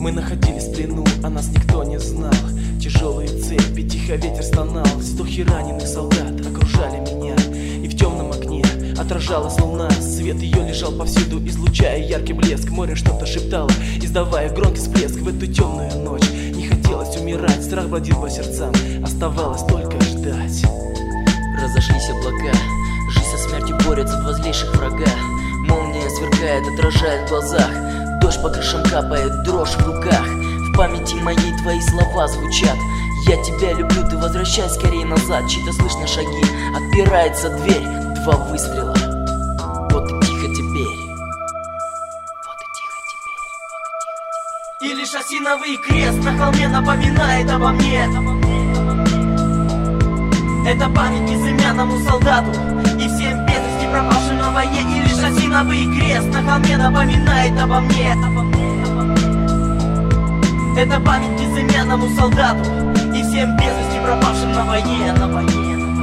Мы находились в плену, а нас никто не знал. Тяжелые цепи, тихо ветер стонал. Вздохи раненых солдат окружали меня, и в темном окне отражалась луна. Свет ее лежал повсюду, излучая яркий блеск. Море что-то шептало, издавая громкий всплеск. В эту темную ночь не хотелось умирать, страх бродил по сердцам, оставалось только ждать. Разошлись облака, жизнь со смертью борется, два злейших врага. Молния сверкает, отражает в глазах, дождь по крышам капает, дрожь в руках. В памяти моей твои слова звучат: я тебя люблю, ты возвращай скорее назад. Чьи-то слышно шаги, отпирается дверь, два выстрела. Вот и тихо теперь. Вот и тихо теперь. И лишь осиновый крест на холме напоминает обо мне. Это память безымянному солдату и всем бедности, пропавшим на войне. И лишь осиновый крест на холме напоминает обо мне. Это память безымянному солдату и всем бедности, пропавшим на войне, на войне, на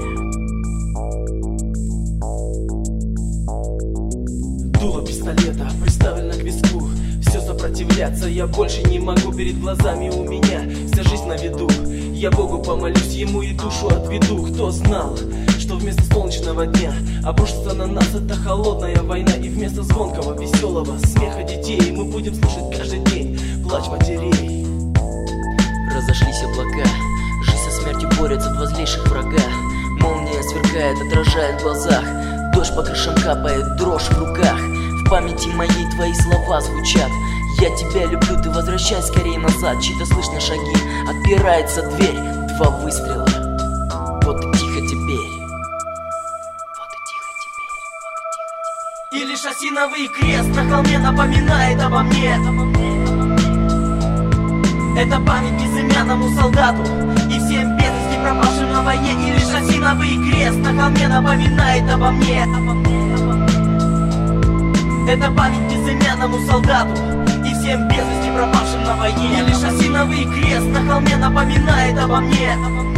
войне. Дуло пистолета приставлено к виску. Все сопротивляться я больше не могу. Перед глазами у меня вся жизнь на виду. Я Богу помолюсь, ему и душу отведу. Кто знал, что вместо солнечного дня обрушится на нас эта холодная война. И вместо звонкого, веселого смеха детей мы будем слушать каждый день плач матерей. Разошлись облака, жизнь со смертью борется, два злейших врага. Молния сверкает, отражает в глазах, дождь по крышам капает, дрожь в руках. В памяти моей твои слова звучат: я тебя люблю, ты возвращай скорее назад. Чьи-то слышно шаги, отпирается дверь, два выстрела. Вот и тихо теперь. Вот и тихо теперь. И лишь осиновый крест на холме напоминает обо мне. Это память безымянному солдату и всем бедности, пропавшим на войне. И лишь осиновый крест на холме напоминает обо мне. Это память безымянному солдату и всем бедности, пропавшим на войне. И лишь осиновый крест на холме напоминает обо мне.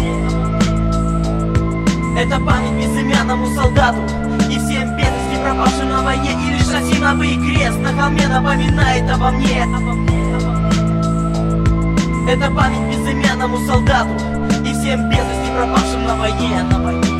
Это память безымянному солдату и всем бедности, пропавшим на войне. И лишь осиновый крест на холме напоминает обо мне. Это память безымянному солдату и всем бедности, пропавшим на войне, на войне.